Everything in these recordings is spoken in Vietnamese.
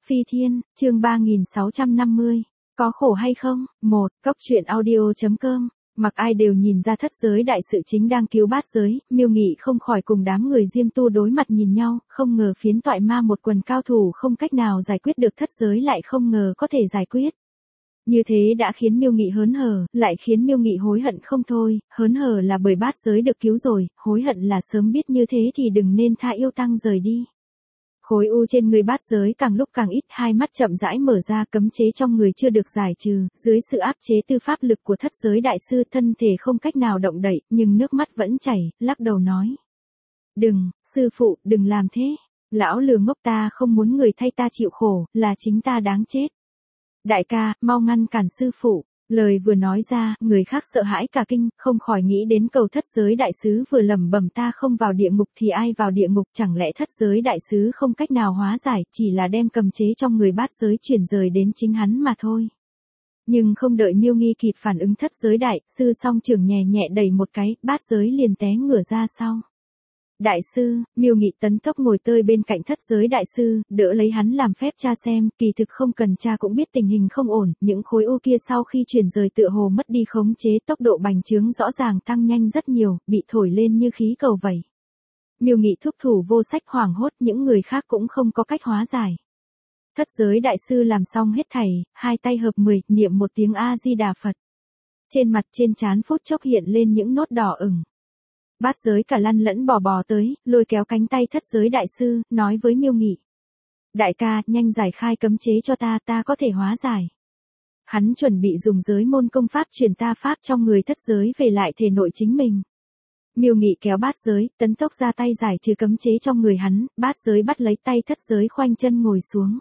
Phi Thiên, chương 3650. Có khổ hay không? 1. Cốc truyện audio.com. Mặc ai đều nhìn ra thất giới đại sự chính đang cứu bát giới, Miêu Nghị không khỏi cùng đám người Diêm Tu đối mặt nhìn nhau, không ngờ phiến toại ma một quần cao thủ không cách nào giải quyết được thất giới lại không ngờ có thể giải quyết. Như thế đã khiến Miêu Nghị hớn hở, lại khiến Miêu Nghị hối hận không thôi, hớn hở là bởi bát giới được cứu rồi, hối hận là sớm biết như thế thì đừng nên tha yêu tăng rời đi. Khối u trên người bát giới càng lúc càng ít, hai mắt chậm rãi mở ra, cấm chế trong người chưa được giải trừ, dưới sự áp chế tư pháp lực của thất giới đại sư thân thể không cách nào động đậy, nhưng nước mắt vẫn chảy, lắc đầu nói. Đừng, sư phụ, đừng làm thế. Lão lừa ngốc, ta không muốn người thay ta chịu khổ, là chính ta đáng chết. Đại ca, mau ngăn cản sư phụ. Lời vừa nói ra, người khác sợ hãi cả kinh, không khỏi nghĩ đến câu thất giới đại sứ vừa lẩm bẩm, ta không vào địa ngục thì ai vào địa ngục, chẳng lẽ thất giới đại sứ không cách nào hóa giải, chỉ là đem cầm chế trong người bát giới chuyển rời đến chính hắn mà thôi. Nhưng không đợi Miêu Nghi kịp phản ứng, thất giới đại sư song trưởng nhẹ nhẹ đẩy một cái, bát giới liền té ngửa ra sau. Đại sư, Miêu Nghị tấn tốc ngồi tơi bên cạnh thất giới đại sư, đỡ lấy hắn làm phép tra xem, kỳ thực không cần tra cũng biết tình hình không ổn, những khối u kia sau khi chuyển rời tựa hồ mất đi khống chế, tốc độ bành trướng rõ ràng tăng nhanh rất nhiều, bị thổi lên như khí cầu vẩy. Miêu Nghị thúc thủ vô sách, hoảng hốt, những người khác cũng không có cách hóa giải. Thất giới đại sư làm xong hết thảy, hai tay hợp 10, niệm một tiếng A-di-đà Phật. Trên mặt trên trán phút chốc hiện lên những nốt đỏ ửng. Bát giới cả lăn lẫn bò tới, lôi kéo cánh tay thất giới đại sư, nói với Miêu Nghị. Đại ca, nhanh giải khai cấm chế cho ta, ta có thể hóa giải. Hắn chuẩn bị dùng giới môn công pháp truyền ta pháp trong người thất giới về lại thể nội chính mình. Miêu Nghị kéo bát giới, tấn tốc ra tay giải trừ cấm chế trong người hắn, bát giới bắt lấy tay thất giới khoanh chân ngồi xuống.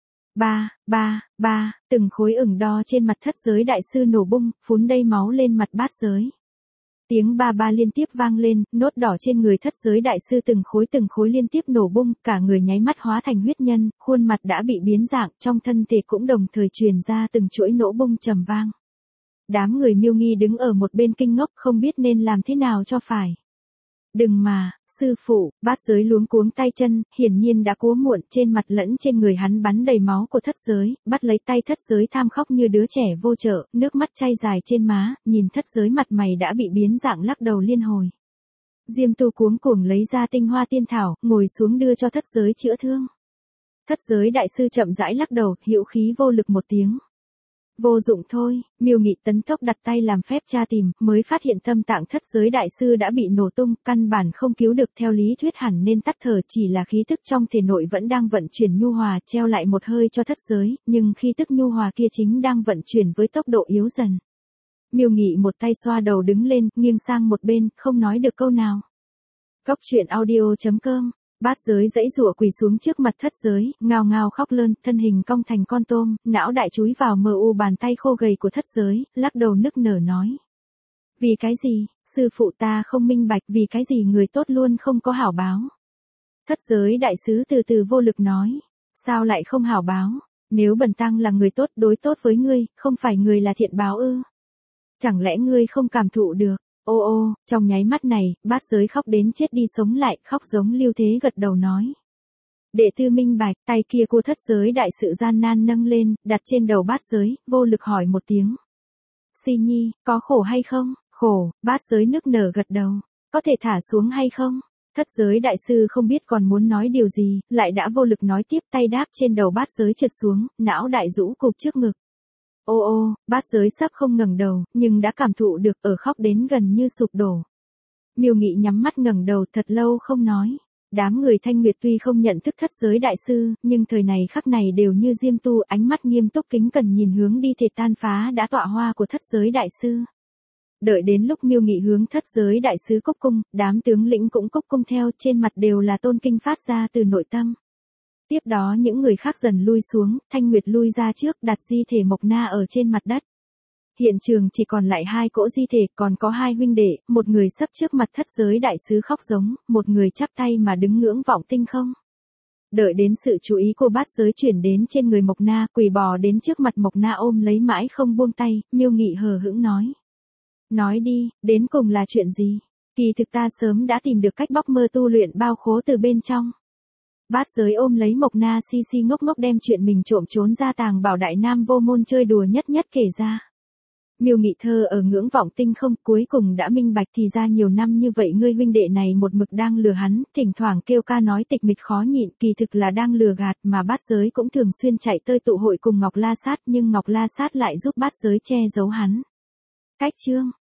Ba, từng khối ửng đo trên mặt thất giới đại sư nổ bung, phún đầy máu lên mặt bát giới. Tiếng ba liên tiếp vang lên, nốt đỏ trên người thất giới đại sư từng khối liên tiếp nổ bung, cả người nháy mắt hóa thành huyết nhân, khuôn mặt đã bị biến dạng, trong thân thể cũng đồng thời truyền ra từng chuỗi nổ bung trầm vang. Đám người Miêu Nghi đứng ở một bên kinh ngốc, không biết nên làm thế nào cho phải. Đừng mà, sư phụ, bát giới luống cuống tay chân, hiển nhiên đã cố muộn, trên mặt lẫn trên người hắn bắn đầy máu của thất giới, bắt lấy tay thất giới tham khóc như đứa trẻ vô trợ, nước mắt chảy dài trên má, nhìn thất giới mặt mày đã bị biến dạng lắc đầu liên hồi. Diêm Tu cuống cuồng lấy ra tinh hoa tiên thảo, ngồi xuống đưa cho thất giới chữa thương. Thất giới đại sư chậm rãi lắc đầu, hữu khí vô lực một tiếng. Vô dụng thôi, Miêu Nghị tấn tốc đặt tay làm phép tra tìm, mới phát hiện tâm tạng thất giới đại sư đã bị nổ tung, căn bản không cứu được, theo lý thuyết hẳn nên tắt thở, chỉ là khí tức trong thể nội vẫn đang vận chuyển nhu hòa, treo lại một hơi cho thất giới, nhưng khí tức nhu hòa kia chính đang vận chuyển với tốc độ yếu dần. Miêu Nghị một tay xoa đầu đứng lên, nghiêng sang một bên, không nói được câu nào. Cốc truyện audio.com. Bát giới dãy rụa quỳ xuống trước mặt thất giới, ngao ngao khóc lơn, thân hình cong thành con tôm, não đại chúi vào mờ u bàn tay khô gầy của thất giới, lắc đầu nức nở nói. Vì cái gì, sư phụ ta không minh bạch, vì cái gì người tốt luôn không có hảo báo. Thất giới đại sứ từ từ vô lực nói. Sao lại không hảo báo, nếu bần tăng là người tốt đối tốt với ngươi, không phải người là thiện báo ư? Chẳng lẽ ngươi không cảm thụ được? Ô, trong nháy mắt này, bát giới khóc đến chết đi sống lại, khóc giống Lưu Thế gật đầu nói. Đệ tử minh bạch, tay kia của thất giới đại sự gian nan nâng lên, đặt trên đầu bát giới, vô lực hỏi một tiếng. Si Nhi, có khổ hay không? Khổ, bát giới nức nở gật đầu. Có thể thả xuống hay không? Thất giới đại sư không biết còn muốn nói điều gì, lại đã vô lực nói tiếp, tay đáp trên đầu bát giới trượt xuống, não đại rũ cụp trước ngực. Ô, bát giới sắp không ngẩng đầu, nhưng đã cảm thụ được, ở khóc đến gần như sụp đổ. Miêu Nghị nhắm mắt ngẩng đầu, thật lâu không nói. Đám người Thanh Nguyệt tuy không nhận thức thất giới đại sư, nhưng thời này khắc này đều như Diêm Tu, ánh mắt nghiêm túc kính cẩn nhìn hướng đi thể tan phá đã tọa hoa của thất giới đại sư. Đợi đến lúc Miêu Nghị hướng thất giới đại sứ cúc cung, đám tướng lĩnh cũng cúc cung theo, trên mặt đều là tôn kinh phát ra từ nội tâm. Tiếp đó những người khác dần lui xuống, Thanh Nguyệt lui ra trước, đặt di thể Mộc Na ở trên mặt đất. Hiện trường chỉ còn lại hai cỗ di thể, còn có hai huynh đệ, một người sấp trước mặt thất giới đại sứ khóc giống, một người chắp tay mà đứng ngưỡng vọng tinh không. Đợi đến sự chú ý của bát giới chuyển đến trên người Mộc Na, quỳ bò đến trước mặt Mộc Na ôm lấy mãi không buông tay, Miêu Nghị hờ hững nói. Nói đi, đến cùng là chuyện gì? Kỳ thực ta sớm đã tìm được cách bóc mơ tu luyện bao khố từ bên trong. Bát giới ôm lấy Mộc Na Si Si ngốc ngốc đem chuyện mình trộm trốn ra tàng bảo Đại Nam Vô Môn chơi đùa nhất nhất kể ra. Miêu Nghị Thơ ở ngưỡng vọng tinh không, cuối cùng đã minh bạch thì ra nhiều năm như vậy ngươi huynh đệ này một mực đang lừa hắn, thỉnh thoảng kêu ca nói tịch mịch khó nhịn, kỳ thực là đang lừa gạt, mà Bát giới cũng thường xuyên chạy tới tụ hội cùng Ngọc La Sát, nhưng Ngọc La Sát lại giúp Bát giới che giấu hắn. Cách chương